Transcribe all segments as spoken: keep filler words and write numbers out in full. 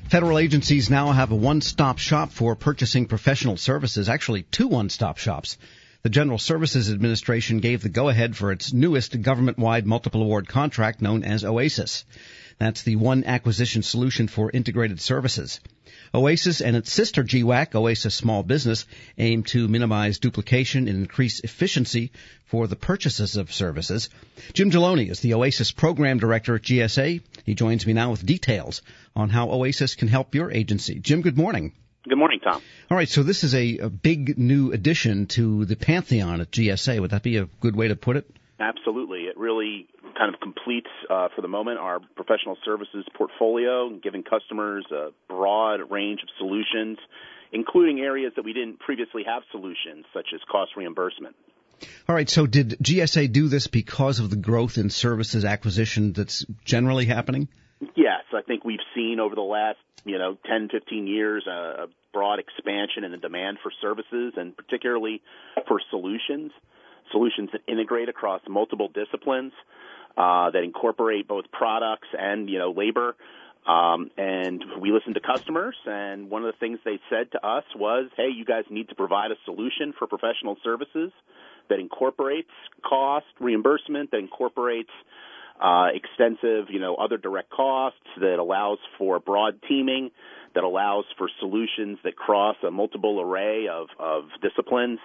Federal agencies now have a one-stop shop for purchasing professional services, actually two one-stop shops. The General Services Administration gave the go-ahead for its newest government-wide multiple award contract known as OASIS. That's the One Acquisition Solution for Integrated Services. OASIS and its sister G WAC, OASIS Small Business, aim to minimize duplication and increase efficiency for the purchases of services. Jim Geloni is the OASIS Program Director at G S A. He joins me now with details on how OASIS can help your agency. Jim, good morning. Good morning, Tom. All right, so this is a, a big new addition to the pantheon at G S A. Would that be a good way to put it? Absolutely. It really kind of completes, uh, for the moment, our professional services portfolio, giving customers a broad range of solutions, including areas that we didn't previously have solutions, such as cost reimbursement. All right, so did G S A do this because of the growth in services acquisition that's generally happening? Yes, I think we've seen over the last, you know, ten, fifteen years a broad expansion in the demand for services, and particularly for solutions, solutions that integrate across multiple disciplines, uh, that incorporate both products and, you know, labor. Um, and we listened to customers, and one of the things they said to us was, hey, you guys need to provide a solution for professional services that incorporates cost reimbursement, that incorporates uh, extensive, you know, other direct costs, that allows for broad teaming, that allows for solutions that cross a multiple array of, of disciplines,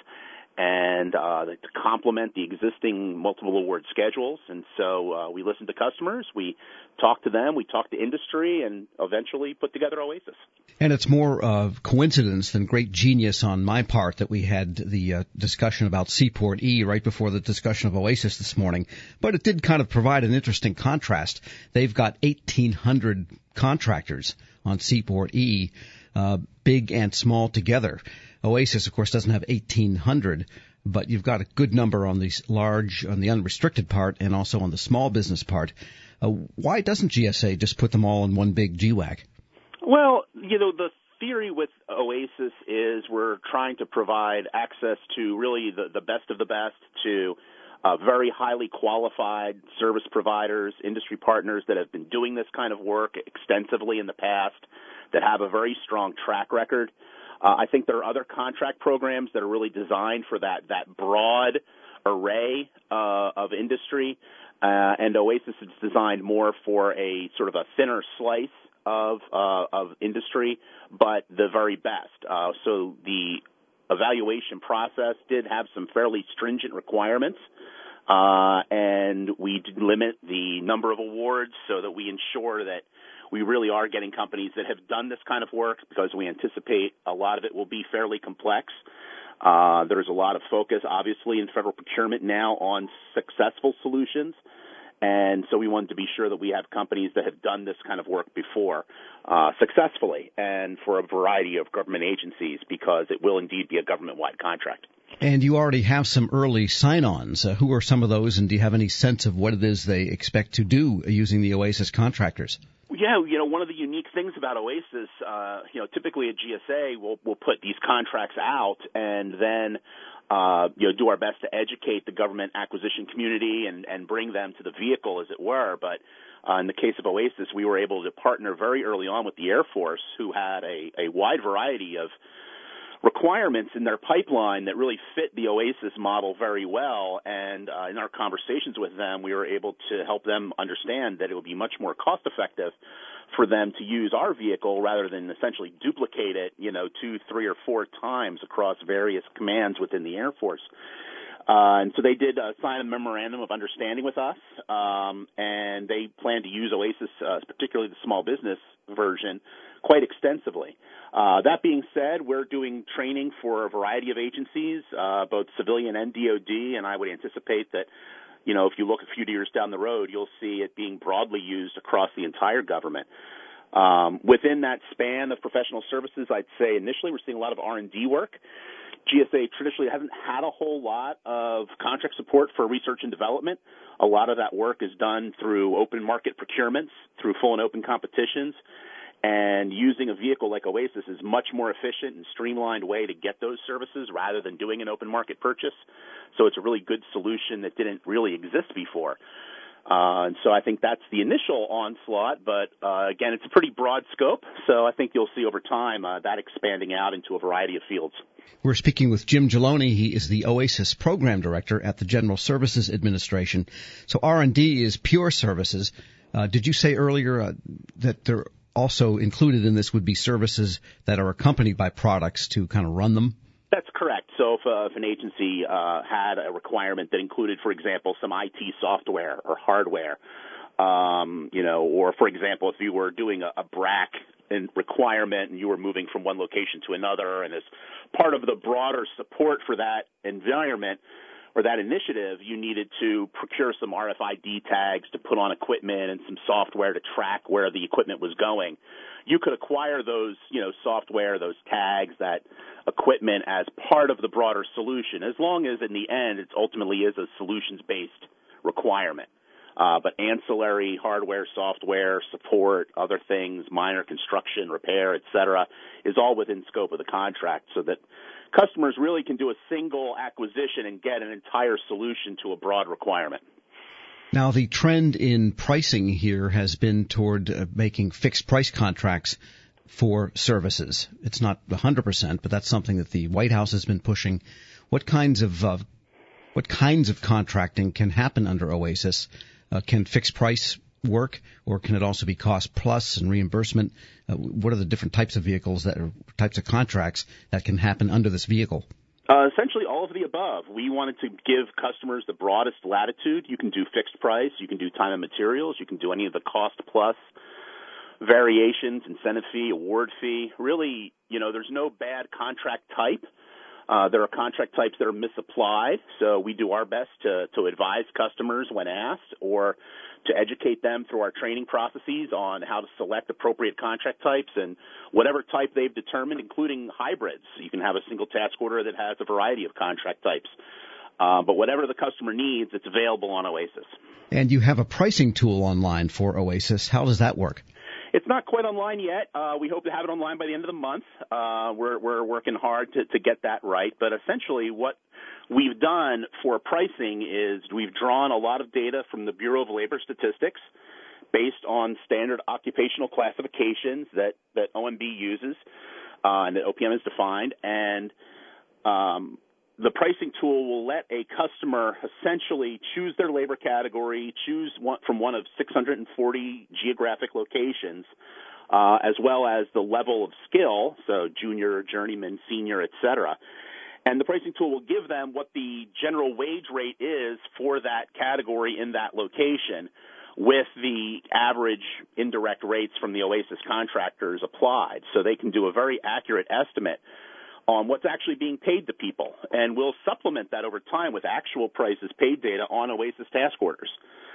and uh, to complement the existing multiple award schedules. And so uh, we listened to customers, we talked to them, we talked to industry, and eventually put together OASIS. And it's more uh, coincidence than great genius on my part that we had the uh, discussion about Seaport E right before the discussion of OASIS this morning. But it did kind of provide an interesting contrast. They've got eighteen hundred contractors on Seaport E, uh, big and small together. OASIS, of course, doesn't have eighteen hundred, but you've got a good number on the large, on the unrestricted part, and also on the small business part. Uh, why doesn't G S A just put them all in one big G WAC? Well, you know, the theory with OASIS is we're trying to provide access to really the, the best of the best, to uh, very highly qualified service providers, industry partners that have been doing this kind of work extensively in the past, that have a very strong track record. Uh, I think there are other contract programs that are really designed for that, that broad array uh, of industry, uh, and OASIS is designed more for a sort of a thinner slice of uh, of industry, but the very best. Uh, so the evaluation process did have some fairly stringent requirements, uh, and we did limit the number of awards so that we ensure that we really are getting companies that have done this kind of work, because we anticipate a lot of it will be fairly complex. Uh, there's a lot of focus, obviously, in federal procurement now on successful solutions. And so we wanted to be sure that we have companies that have done this kind of work before uh, successfully, and for a variety of government agencies, because it will indeed be a government-wide contract. And you already have some early sign-ons. Uh, who are some of those, and do you have any sense of what it is they expect to do using the OASIS contractors? Yeah, you know, one of the unique things about OASIS, uh, you know, typically at G S A, we'll, we'll put these contracts out and then, uh, you know, do our best to educate the government acquisition community and, and bring them to the vehicle, as it were. But uh, in the case of OASIS, we were able to partner very early on with the Air Force, who had a, a wide variety of requirements in their pipeline that really fit the OASIS model very well. And uh, in our conversations with them, we were able to help them understand that it would be much more cost effective for them to use our vehicle rather than essentially duplicate it, you know, two, three, or four times across various commands within the Air Force. Uh, and so they did uh, sign a memorandum of understanding with us, um, and they plan to use OASIS, uh, particularly the small business version, quite extensively. Uh, that being said, we're doing training for a variety of agencies, uh, both civilian and D O D, and I would anticipate that, you know, if you look a few years down the road, you'll see it being broadly used across the entire government. Um, within that span of professional services, I'd say initially we're seeing a lot of R and D work. G S A traditionally hasn't had a whole lot of contract support for research and development. A lot of that work is done through open market procurements, through full and open competitions, and using a vehicle like OASIS is much more efficient and streamlined way to get those services rather than doing an open market purchase. So it's a really good solution that didn't really exist before. Uh, and so I think that's the initial onslaught, but uh, again, it's a pretty broad scope, so I think you'll see over time uh, that expanding out into a variety of fields. We're speaking with Jim Geloni. He is the OASIS Program Director at the General Services Administration. So R and D is pure services. Uh, did you say earlier uh, that they're also included in this would be services that are accompanied by products to kind of run them? That's correct. So if, uh, if an agency uh, had a requirement that included, for example, some I T software or hardware, um, you know, or for example, if you were doing a, a B R A C requirement and you were moving from one location to another, and as part of the broader support for that environment or that initiative, you needed to procure some R F I D tags to put on equipment and some software to track where the equipment was going. You could acquire those, you know, software, those tags, that equipment as part of the broader solution, as long as in the end it ultimately is a solutions-based requirement. Uh, but ancillary hardware, software, support, other things, minor construction, repair, et cetera, is all within scope of the contract so that customers really can do a single acquisition and get an entire solution to a broad requirement. Now, the trend in pricing here has been toward uh, making fixed price contracts for services. It's not one hundred percent, but that's something that the White House has been pushing. What kinds of uh, what kinds of contracting can happen under OASIS? Uh, can fixed price work, or can it also be cost plus and reimbursement? Uh, what are the different types of vehicles that are types of contracts that can happen under this vehicle? Uh, essentially all of the above. We wanted to give customers the broadest latitude. You can do fixed price, you can do time and materials, you can do any of the cost plus variations, incentive fee, award fee. Really, you know, there's no bad contract type. Uh, there are contract types that are misapplied, so we do our best to, to advise customers when asked or to educate them through our training processes on how to select appropriate contract types and whatever type they've determined, including hybrids. You can have a single task order that has a variety of contract types. Uh, but whatever the customer needs, it's available on OASIS. And you have a pricing tool online for OASIS. How does that work? It's not quite online yet. Uh, we hope to have it online by the end of the month. Uh, we're, we're working hard to, to get that right. But essentially what we've done for pricing is we've drawn a lot of data from the Bureau of Labor Statistics based on standard occupational classifications that, that O M B uses uh, and that O P M has defined. And um, the pricing tool will let a customer essentially choose their labor category, choose one from one of six hundred forty geographic locations, uh, as well as the level of skill, so junior, journeyman, senior, et cetera. And the pricing tool will give them what the general wage rate is for that category in that location with the average indirect rates from the OASIS contractors applied. So they can do a very accurate estimate on what's actually being paid to people. And we'll supplement that over time with actual prices paid data on OASIS task orders.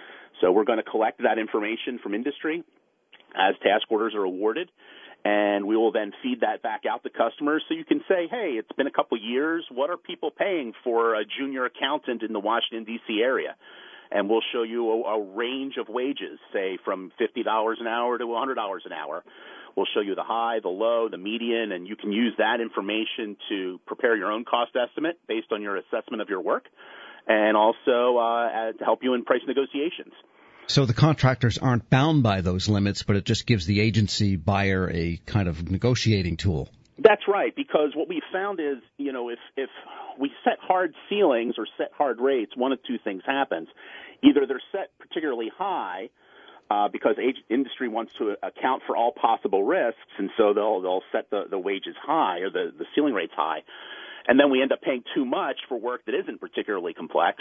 So we're going to collect that information from industry as task orders are awarded, and we will then feed that back out to customers so you can say, hey, it's been a couple years. What are people paying for a junior accountant in the Washington, D C area? And we'll show you a, a range of wages, say from fifty dollars an hour to one hundred dollars an hour. We'll show you the high, the low, the median, and you can use that information to prepare your own cost estimate based on your assessment of your work, and also uh, to help you in price negotiations. So the contractors aren't bound by those limits, but it just gives the agency buyer a kind of negotiating tool. That's right, because what we found is, you know, if, if we set hard ceilings or set hard rates, one of two things happens. Either they're set particularly high, Uh, because age, industry wants to account for all possible risks, and so they'll they'll set the, the wages high or the, the ceiling rates high, and then we end up paying too much for work that isn't particularly complex,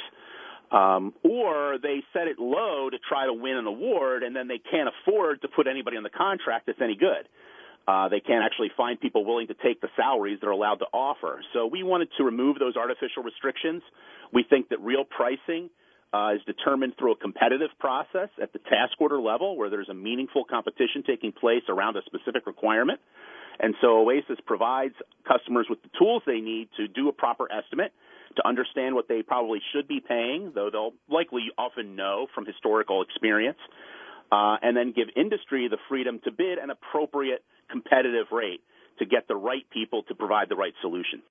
um, or they set it low to try to win an award, and then they can't afford to put anybody on the contract that's any good. Uh, they can't actually find people willing to take the salaries they're allowed to offer. So we wanted to remove those artificial restrictions. We think that real pricing Uh, is determined through a competitive process at the task order level where there's a meaningful competition taking place around a specific requirement. And so OASIS provides customers with the tools they need to do a proper estimate, to understand what they probably should be paying, though they'll likely often know from historical experience, uh, and then give industry the freedom to bid an appropriate competitive rate to get the right people to provide the right solution.